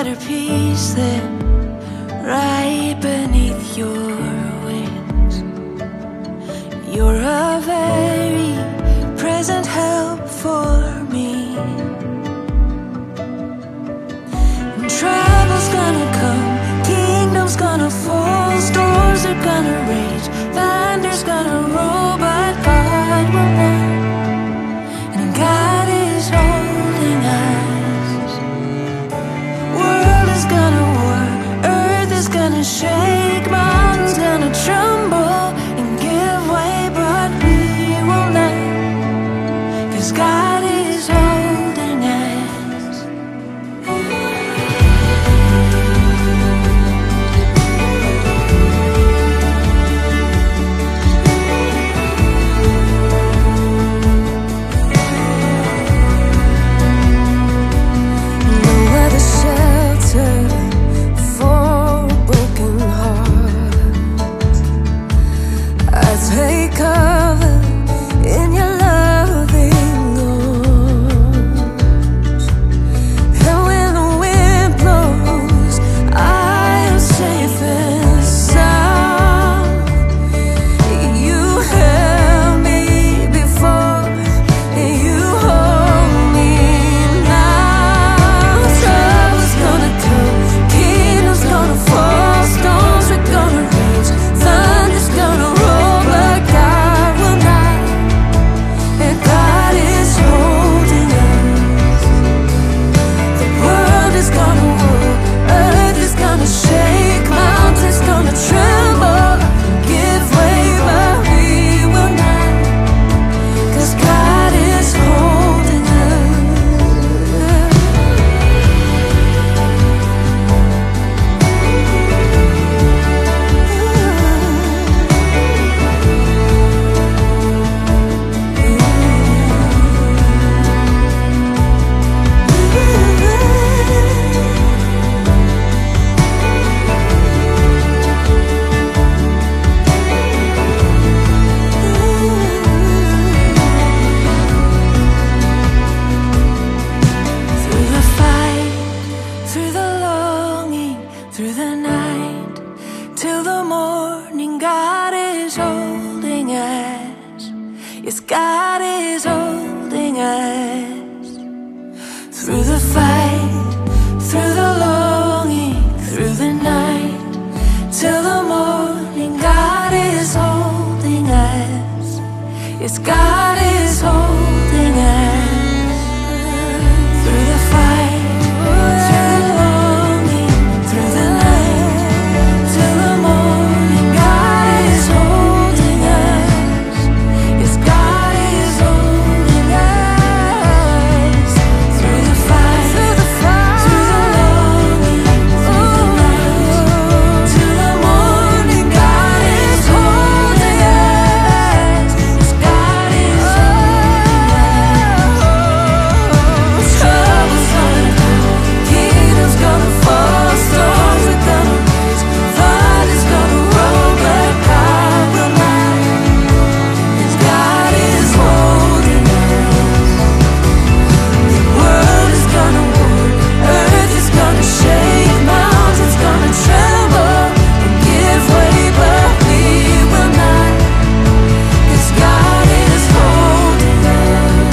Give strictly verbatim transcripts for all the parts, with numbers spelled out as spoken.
better peace than right beneath your wings. You're a very present help for me. And trouble's gonna come, kingdom's gonna fall, storms are gonna rage, thunder's gonna roll, but God will not. And God is holding us. World is gonna war, earth is gonna shake, mountains gonna tremble and give way, but we will not, 'cause God is holding us. No other shelter for a broken heart. I take cover in your loving arms. And when the wind blows, I am safe and sound. You held me before, and you hold me now. Trouble's gonna come, kingdom's gonna fall, storms are gonna rage, thunder's gonna roll, but God will not. And God is holding us. The world is gonna war, earth is gonna shake, mountains gonna tremble, give way, but we will not, 'cause God is holding us. Through the fight, through the longing, through the night, till the morning, God is holding us. Yes, God is holding us. Through the fight, through the longing, through the night, till the morning, God is holding us. Yes, God is holding us. Through the fight, through the longing, through the night, till the morning, God is holding us. Yes, God is holding us. Through the fight, through the fight, through the longing, through the night, till the morning, God is holding us. Yes, God is holding us. Trouble's gonna come, kingdom's gonna fall, storms are gonna rage, thunder's gonna roll, but God will not. 'Cause God is holding us. The world is gonna war, earth is gonna shake, mountains gonna tremble and give way, but we will not. 'Cause God is holding us.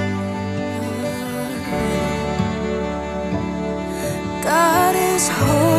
God is holding